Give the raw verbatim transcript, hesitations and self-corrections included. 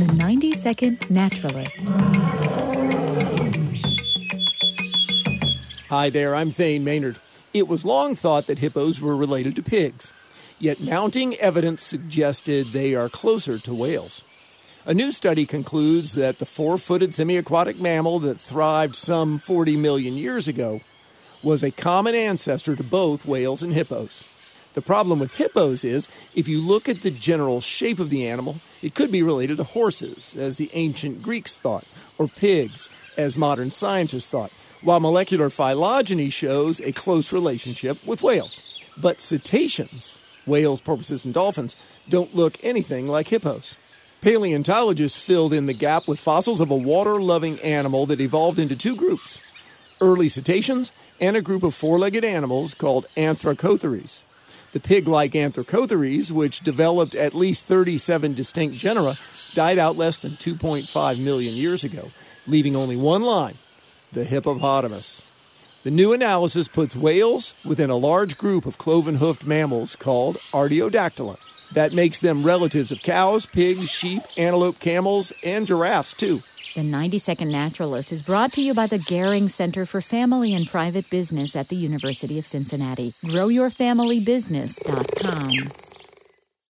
The ninety-second Naturalist. Hi there, I'm Thane Maynard. It was long thought that hippos were related to pigs, yet mounting evidence suggested they are closer to whales. A new study concludes that the four-footed semi-aquatic mammal that thrived some forty million years ago was a common ancestor to both whales and hippos. The problem with hippos is, if you look at the general shape of the animal, it could be related to horses, as the ancient Greeks thought, or pigs, as modern scientists thought, while molecular phylogeny shows a close relationship with whales. But cetaceans, whales, porpoises, and dolphins, don't look anything like hippos. Paleontologists filled in the gap with fossils of a water-loving animal that evolved into two groups, early cetaceans and a group of four-legged animals called Anthracotheres. The pig-like Anthracotheres, which developed at least thirty-seven distinct genera, died out less than two point five million years ago, leaving only one line, the hippopotamus. The new analysis puts whales within a large group of cloven-hoofed mammals called Artiodactyla. That makes them relatives of cows, pigs, sheep, antelope, camels, and giraffes, too. The ninety-second Naturalist is brought to you by the Gehring Center for Family and Private Business at the University of Cincinnati. grow your family business dot com.